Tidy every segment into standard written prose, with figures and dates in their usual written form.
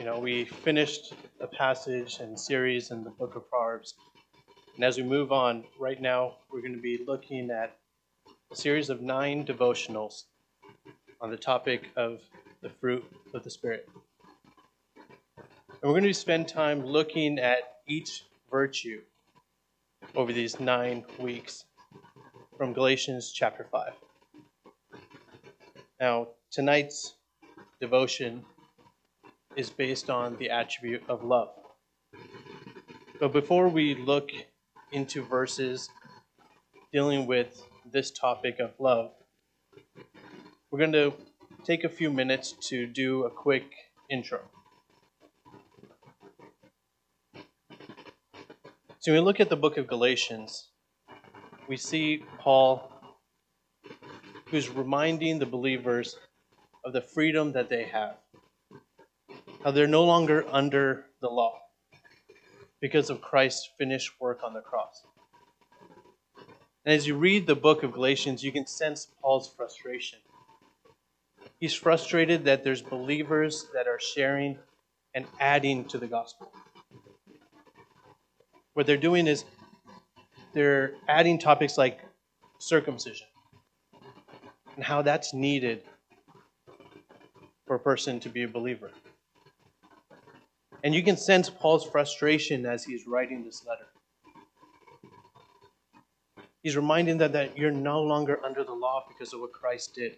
We finished a passage and series in the book of Proverbs. And as we move on, right now, we're going to be looking at a series of 9 devotionals on the topic of the fruit of the Spirit. And we're going to spend time looking at each virtue over these 9 weeks from Galatians chapter 5. Now, tonight's devotion is based on the attribute of love. But before we look into verses dealing with this topic of love, we're going to take a few minutes to do a quick intro. So when we look at the book of Galatians, we see Paul, who's reminding the believers of the freedom that they have, how they're no longer under the law because of Christ's finished work on the cross. And as you read the book of Galatians, you can sense Paul's frustration. He's frustrated that there's believers that are sharing and adding to the gospel. What they're doing is they're adding topics like circumcision and how that's needed for a person to be a believer. And you can sense Paul's frustration as he's writing this letter. He's reminding them that you're no longer under the law because of what Christ did.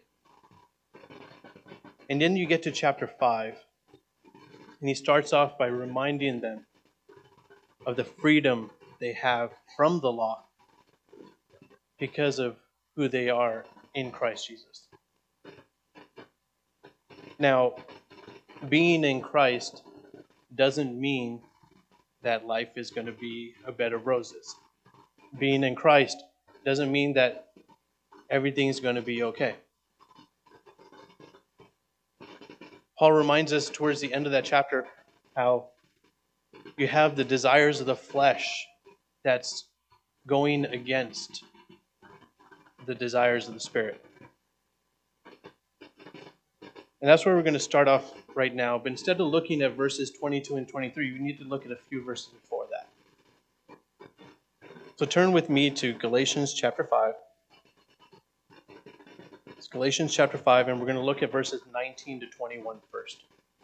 And then you get to chapter 5, and he starts off by reminding them of the freedom they have from the law because of who they are in Christ Jesus. Now, being in Christ doesn't mean that life is going to be a bed of roses. Being in Christ doesn't mean that everything's going to be okay. Paul reminds us towards the end of that chapter how you have the desires of the flesh that's going against the desires of the Spirit. And that's where we're going to start off right now. But instead of looking at verses 22 and 23, we need to look at a few verses before that. So turn with me to Galatians chapter 5. It's Galatians chapter 5, and we're going to look at verses 19 to 21 first.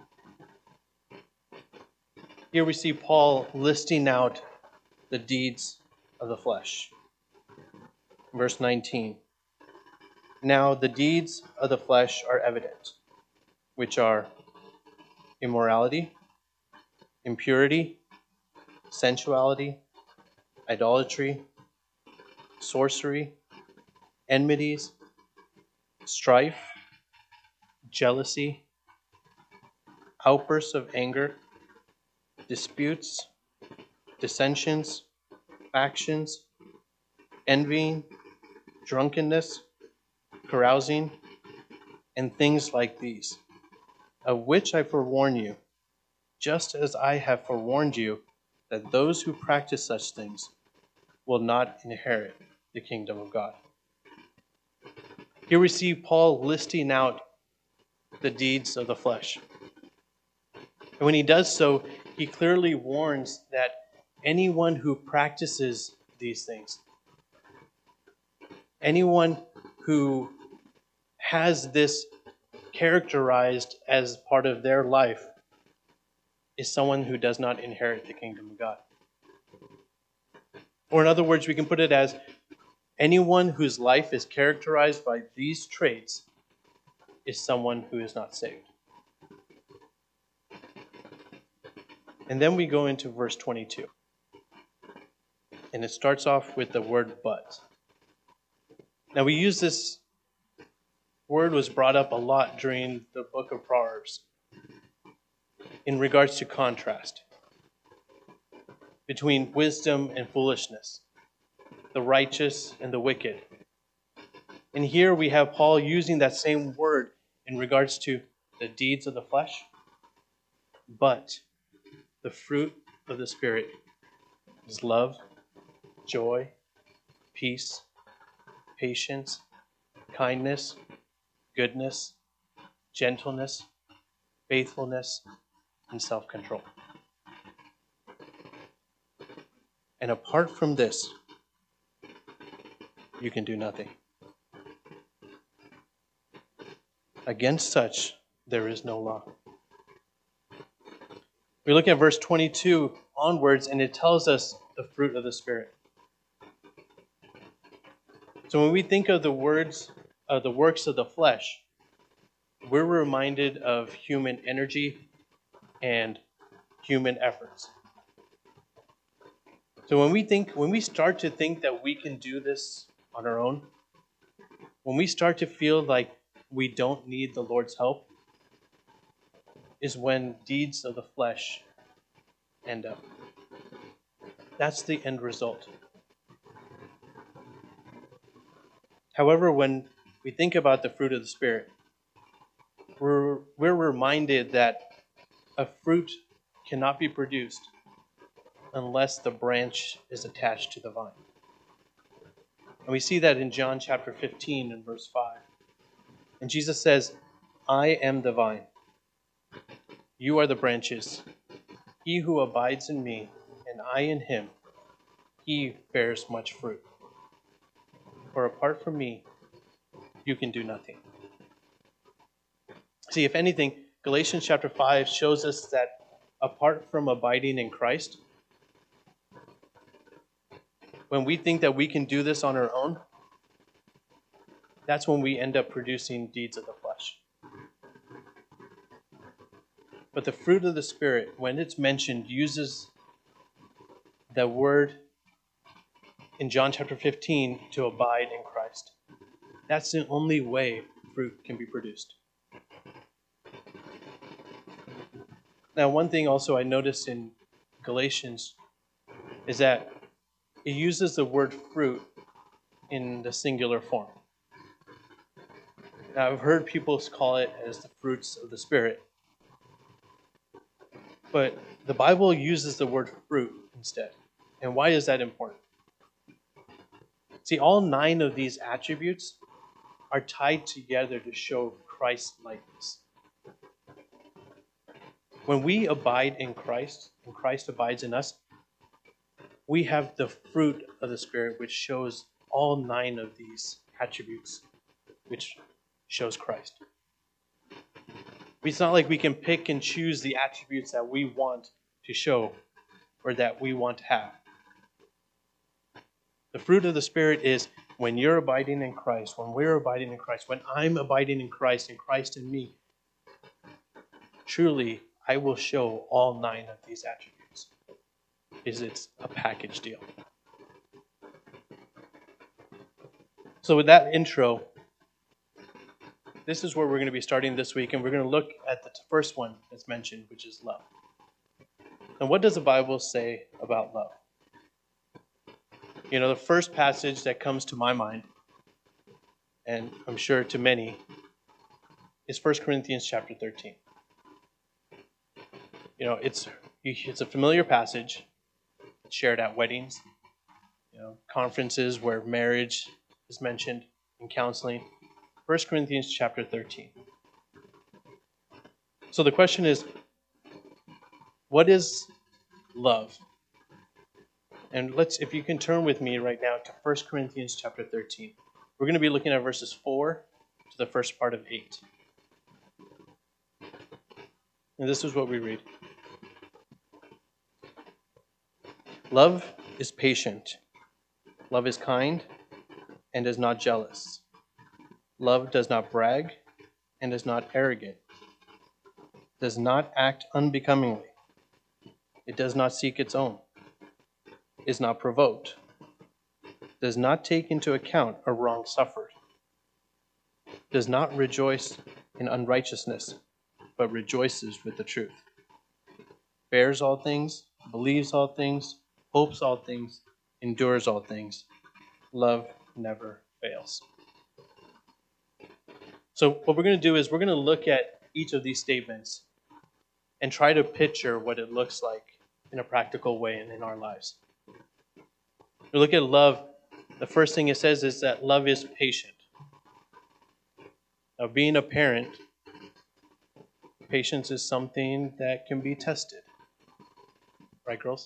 Here we see Paul listing out the deeds of the flesh. Verse 19. Now the deeds of the flesh are evident, which are immorality, impurity, sensuality, idolatry, sorcery, enmities, strife, jealousy, outbursts of anger, disputes, dissensions, factions, envying, drunkenness, carousing, and things like these, of which I forewarn you, just as I have forewarned you, that those who practice such things will not inherit the kingdom of God. Here we see Paul listing out the deeds of the flesh. And when he does so, he clearly warns that anyone who practices these things, anyone who has this characterized as part of their life, is someone who does not inherit the kingdom of God. Or in other words, we can put it as anyone whose life is characterized by these traits is someone who is not saved. And then we go into verse 22. And it starts off with the word but. Now we use this word was brought up a lot during the book of Proverbs in regards to contrast between wisdom and foolishness, the righteous and the wicked. And here we have Paul using that same word in regards to the deeds of the flesh, but the fruit of the Spirit is love, joy, peace, patience, kindness, goodness, gentleness, faithfulness, and self-control. And apart from this, you can do nothing. Against such, there is no law. We look at verse 22 onwards, and it tells us the fruit of the Spirit. So when we think of the works of the flesh, we're reminded of human energy and human efforts. So when we start to think that we can do this on our own, when we start to feel like we don't need the Lord's help, is when deeds of the flesh end up. That's the end result. However, when we think about the fruit of the Spirit, we're reminded that a fruit cannot be produced unless the branch is attached to the vine. And we see that in John chapter 15 and verse 5. And Jesus says, I am the vine. You are the branches. He who abides in me, and I in him, he bears much fruit. For apart from me, you can do nothing. See, if anything, Galatians chapter 5 shows us that apart from abiding in Christ, when we think that we can do this on our own, that's when we end up producing deeds of the flesh. But the fruit of the Spirit, when it's mentioned, uses the word in John chapter 15 to abide in Christ. That's the only way fruit can be produced. Now, one thing also I noticed in Galatians is that it uses the word fruit in the singular form. Now, I've heard people call it as the fruits of the Spirit. But the Bible uses the word fruit instead. And why is that important? See, all 9 of these attributes are tied together to show Christ's likeness. When we abide in Christ, and Christ abides in us, we have the fruit of the Spirit, which shows all 9 of these attributes, which shows Christ. It's not like we can pick and choose the attributes that we want to show or that we want to have. The fruit of the Spirit is when you're abiding in Christ, when we're abiding in Christ, when I'm abiding in Christ and Christ in me, truly I will show all 9 of these attributes. It's a package deal. So with that intro, this is where we're going to be starting this week, and we're going to look at the first one that's mentioned, which is love. And what does the Bible say about love? You know, the first passage that comes to my mind, and I'm sure to many, is 1 Corinthians chapter 13. You know, it's a familiar passage. It's shared at weddings, conferences where marriage is mentioned, and counseling. 1 Corinthians chapter 13. So the question is, what is love? And if you can turn with me right now to 1 Corinthians chapter 13. We're going to be looking at verses 4 to the first part of 8. And this is what we read. Love is patient. Love is kind and is not jealous. Love does not brag and is not arrogant. Does not act unbecomingly. It does not seek its own. Is not provoked. Does not take into account a wrong suffered. Does not rejoice in unrighteousness, but rejoices with the truth. Bears all things, believes all things, hopes all things, endures all things. Love never fails. So what we're going to do is we're going to look at each of these statements and try to picture what it looks like in a practical way and in our lives. We look at love. The first thing it says is that love is patient. Now, being a parent, patience is something that can be tested. Right, girls?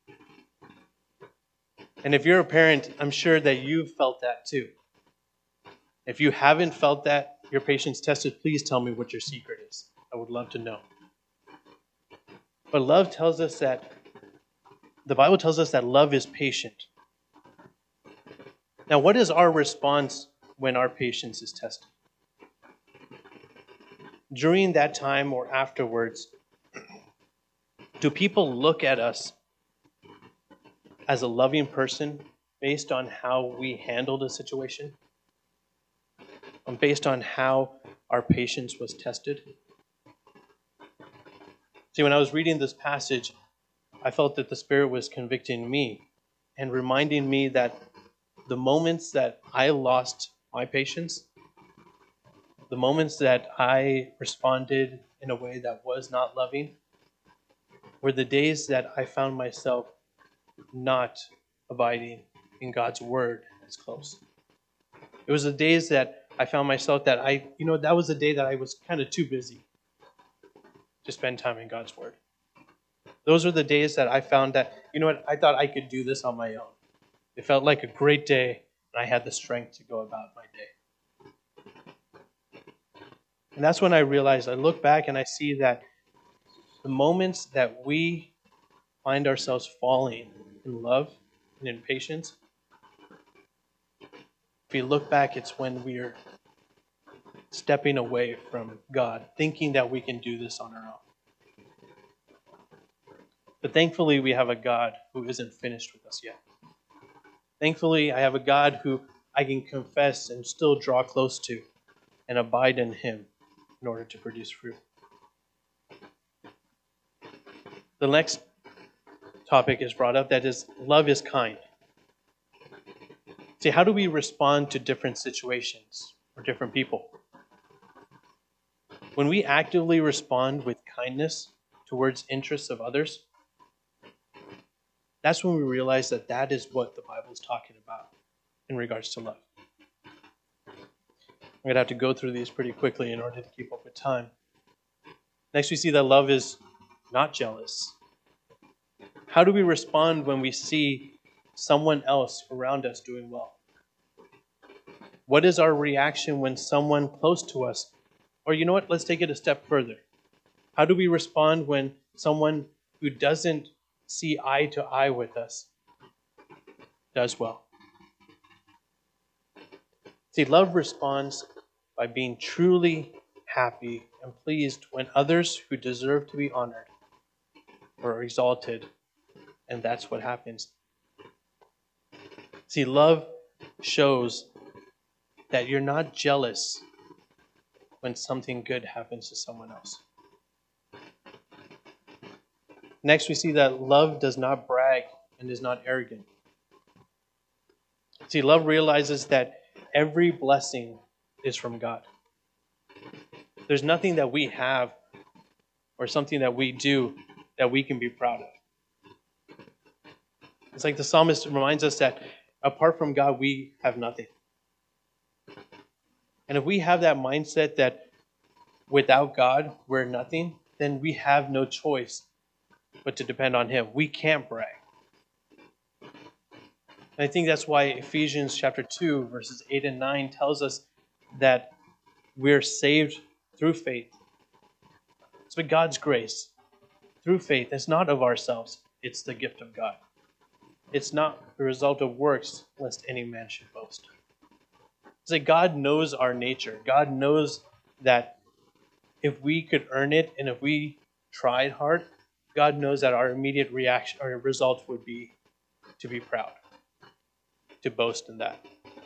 And if you're a parent, I'm sure that you've felt that too. If you haven't felt that, your patience tested, please tell me what your secret is. I would love to know. But love tells us that, the Bible tells us that love is patient. Now, what is our response when our patience is tested? During that time or afterwards, do people look at us as a loving person based on how we handled a situation? Based on how our patience was tested? See, when I was reading this passage, I felt that the Spirit was convicting me and reminding me that the moments that I lost my patience, the moments that I responded in a way that was not loving, were the days that I found myself not abiding in God's word as close. It was the days that I found myself that that was the day that I was kind of too busy to spend time in God's word. Those are the days that I found that, I thought I could do this on my own. It felt like a great day, and I had the strength to go about my day. And that's when I realized, I look back and I see that the moments that we find ourselves falling in love and in patience, if you look back, it's when we're stepping away from God, thinking that we can do this on our own. But thankfully, we have a God who isn't finished with us yet. Thankfully, I have a God who I can confess and still draw close to and abide in Him in order to produce fruit. The next topic is brought up, that is, love is kind. See, how do we respond to different situations or different people? When we actively respond with kindness towards interests of others, that's when we realize that that is what the Bible is talking about in regards to love. I'm going to have to go through these pretty quickly in order to keep up with time. Next, we see that love is not jealous. How do we respond when we see someone else around us doing well? What is our reaction when someone close to us, or you know what, let's take it a step further. How do we respond when someone who doesn't see eye to eye with us does well? See, love responds by being truly happy and pleased when others who deserve to be honored are exalted, and that's what happens. See, love shows that you're not jealous when something good happens to someone else. Next, we see that love does not brag and is not arrogant. See, love realizes that every blessing is from God. There's nothing that we have or something that we do that we can be proud of. It's like the psalmist reminds us that apart from God, we have nothing. And if we have that mindset that without God, we're nothing, then we have no choice but to depend on Him. We can't brag. And I think that's why Ephesians chapter 2, verses 8 and 9 tells us that we're saved through faith. It's by God's grace. Through faith. It's not of ourselves. It's the gift of God. It's not the result of works, lest any man should boast. It's like God knows our nature. God knows that if we could earn it and if we tried hard, God knows that our immediate reaction or result would be to be proud, to boast in that.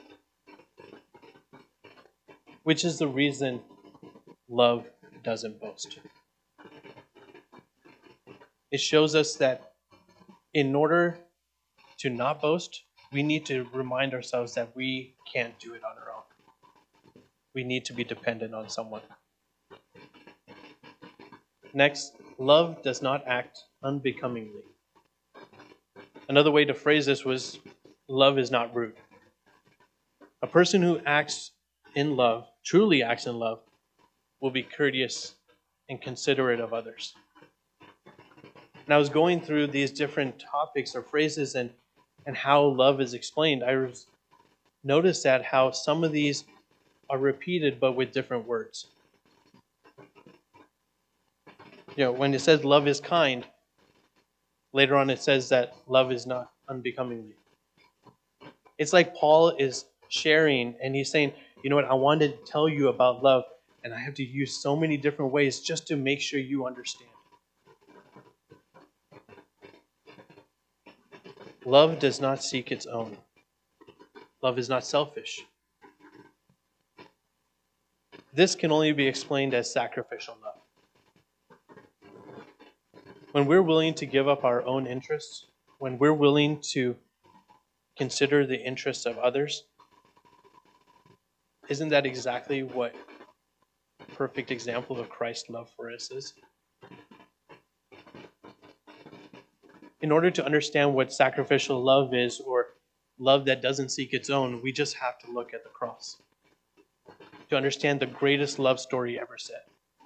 Which is the reason love doesn't boast. It shows us that in order to not boast, we need to remind ourselves that we can't do it on our own. We need to be dependent on someone. Next, love does not act unbecomingly. Another way to phrase this was, love is not rude. A person who acts in love, truly acts in love, will be courteous and considerate of others. And I was going through these different topics or phrases and how love is explained. I noticed that how some of these are repeated but with different words. When it says love is kind, later on it says that love is not unbecomingly. It's like Paul is sharing and he's saying, you know what, I wanted to tell you about love, and I have to use so many different ways just to make sure you understand. Love does not seek its own. Love is not selfish. This can only be explained as sacrificial love. When we're willing to give up our own interests, when we're willing to consider the interests of others, isn't that exactly what a perfect example of Christ's love for us is? In order to understand what sacrificial love is, or love that doesn't seek its own, we just have to look at the cross to understand the greatest love story ever said.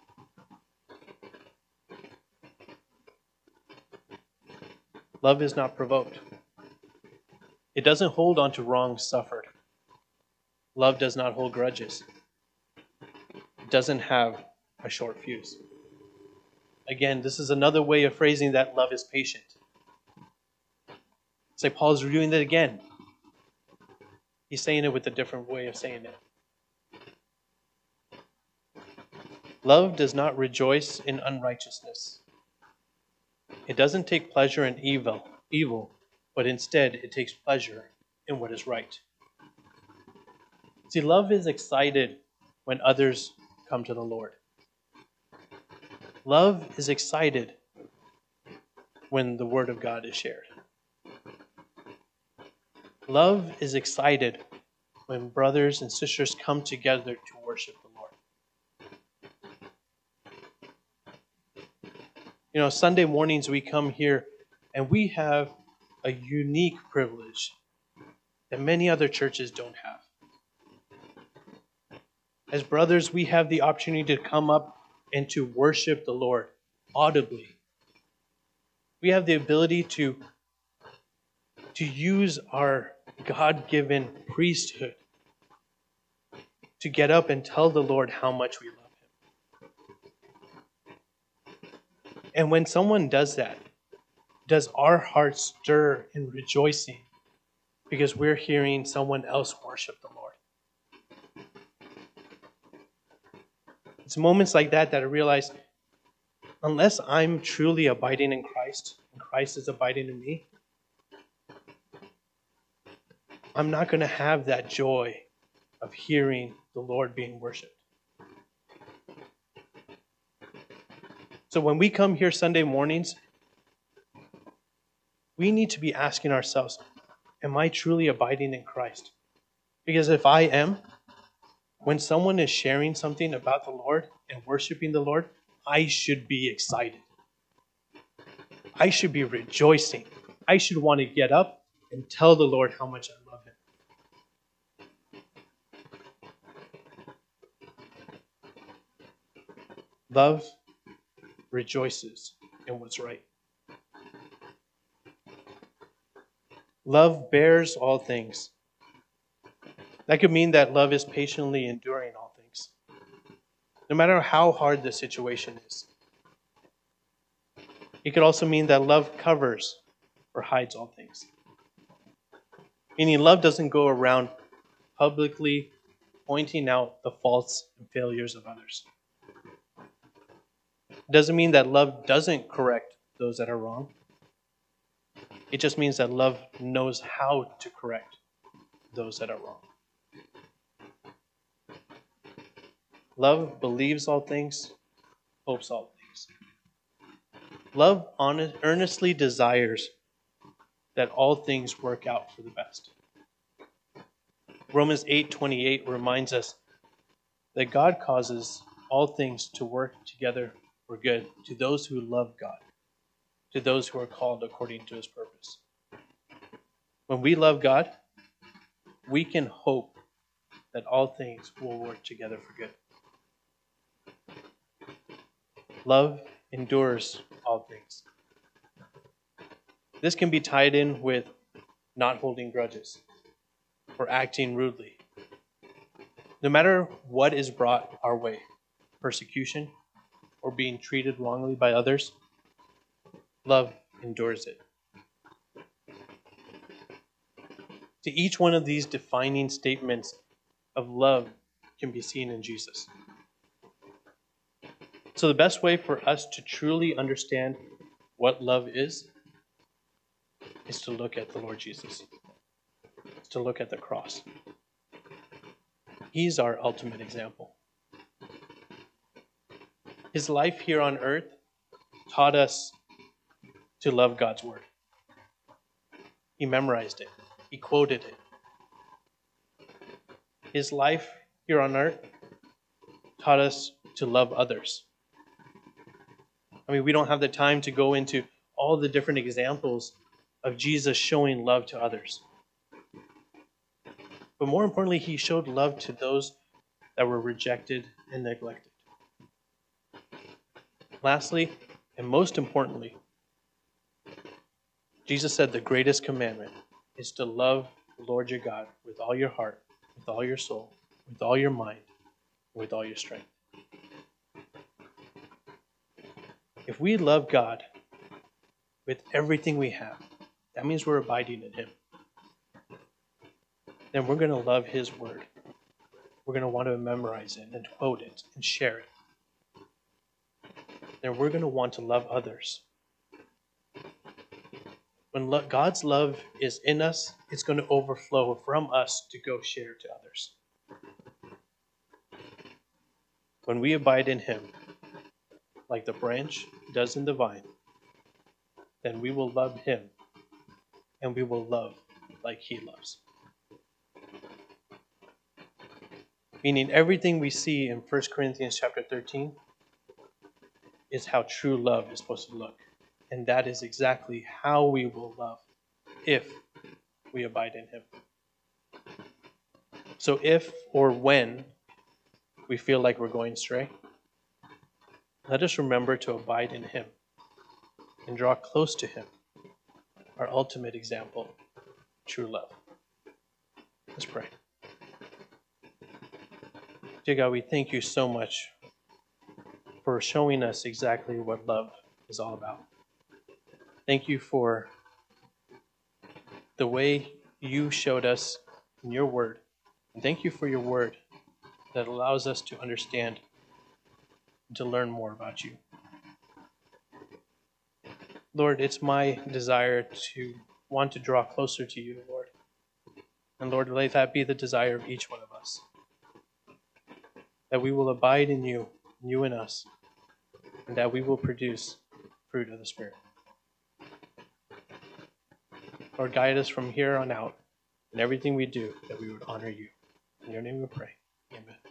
Love is not provoked. It doesn't hold on to wrongs suffered. Love does not hold grudges. It doesn't have a short fuse. Again, this is another way of phrasing that love is patient. It's like Paul's reviewing it again. He's saying it with a different way of saying it. Love does not rejoice in unrighteousness. It doesn't take pleasure in evil, but instead it takes pleasure in what is right. See, love is excited when others come to the Lord. Love is excited when the Word of God is shared. Love is excited when brothers and sisters come together to worship the Lord. Sunday mornings we come here and we have a unique privilege that many other churches don't have. As brothers, we have the opportunity to come up and to worship the Lord audibly. We have the ability to use our God-given priesthood to get up and tell the Lord how much we love Him. And when someone does that, does our hearts stir in rejoicing because we're hearing someone else worship the Lord? It's moments like that I realize, unless I'm truly abiding in Christ, and Christ is abiding in me, I'm not going to have that joy of hearing the Lord being worshipped. So when we come here Sunday mornings, we need to be asking ourselves, am I truly abiding in Christ? Because if I am, when someone is sharing something about the Lord and worshiping the Lord, I should be excited. I should be rejoicing. I should want to get up and tell the Lord how much I love Him. Love rejoices in what's right. Love bears all things. That could mean that love is patiently enduring all things, no matter how hard the situation is. It could also mean that love covers or hides all things. Meaning love doesn't go around publicly pointing out the faults and failures of others. It doesn't mean that love doesn't correct those that are wrong. It just means that love knows how to correct those that are wrong. Love believes all things, hopes all things. Love earnestly desires that all things work out for the best. Romans 8:28 reminds us that God causes all things to work together for good to those who love God, to those who are called according to His purpose. When we love God, we can hope that all things will work together for good. Love endures all things. This can be tied in with not holding grudges or acting rudely. No matter what is brought our way, persecution or being treated wrongly by others, love endures it. To each one of these defining statements of love can be seen in Jesus. So the best way for us to truly understand what love is to look at the Lord Jesus, to look at the cross. He's our ultimate example. His life here on earth taught us to love God's word. He memorized it. He quoted it. His life here on earth taught us to love others. I mean, we don't have the time to go into all the different examples of Jesus showing love to others. But more importantly, he showed love to those that were rejected and neglected. Lastly, and most importantly, Jesus said the greatest commandment is to love the Lord your God with all your heart, with all your soul, with all your mind, and with all your strength. If we love God with everything we have, that means we're abiding in him. Then we're going to love his word. We're going to want to memorize it and quote it and share it. Then we're going to want to love others. When God's love is in us, it's going to overflow from us to go share to others. When we abide in him, like the branch does in the vine, then we will love him and we will love like he loves. Meaning everything we see in 1 Corinthians chapter 13 is how true love is supposed to look. And that is exactly how we will love if we abide in him. So if or when we feel like we're going astray, let us remember to abide in him and draw close to him, our ultimate example of true love. Let's pray. Dear God, we thank you so much for showing us exactly what love is all about. Thank you for the way you showed us in your word. And thank you for your word that allows us to understand and to learn more about you. Lord, it's my desire to want to draw closer to you, Lord. And Lord, let that be the desire of each one of us. That we will abide in you in us, and that we will produce fruit of the Spirit. Lord, guide us from here on out in everything we do, that we would honor you. In your name we pray. Amen.